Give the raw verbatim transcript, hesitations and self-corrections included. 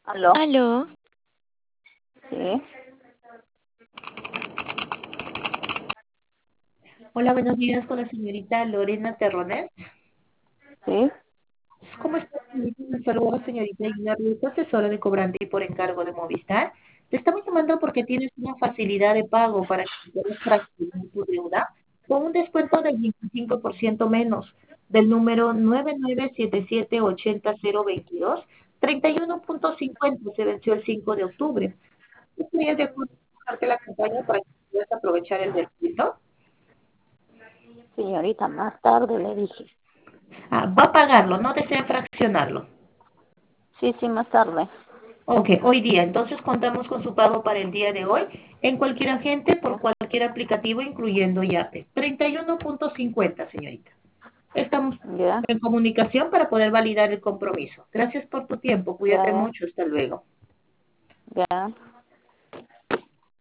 ¿Aló? Aló, Sí, Hola, buenos días con la señorita Lorena Terronet. sí, ¿Cómo está, señorita? Me saluda la señorita Aguilar Ruiz, asesora de cobrante y por encargo de Movistar. Te estamos llamando porque tienes una facilidad de pago para que puedas fraccionar tu deuda con un descuento del veinticinco por ciento menos del número nueve nueve siete siete ocho cero cero dos dos, treinta y uno punto cincuenta se venció el cinco de octubre. ¿Estarías de acuerdo en dejarte la campaña para que puedas aprovechar el descuento? señorita, más tarde le dije. Ah, va a pagarlo, no desea fraccionarlo. Sí, sí, más tarde. Ok, hoy día. Entonces contamos con su pago para el día de hoy en cualquier agente por Ya, cualquier aplicativo, incluyendo Yape. treinta y uno punto cincuenta, señorita. Estamos ya, en comunicación para poder validar el compromiso. Gracias por tu tiempo. Cuídate ya, mucho. Hasta luego. ya.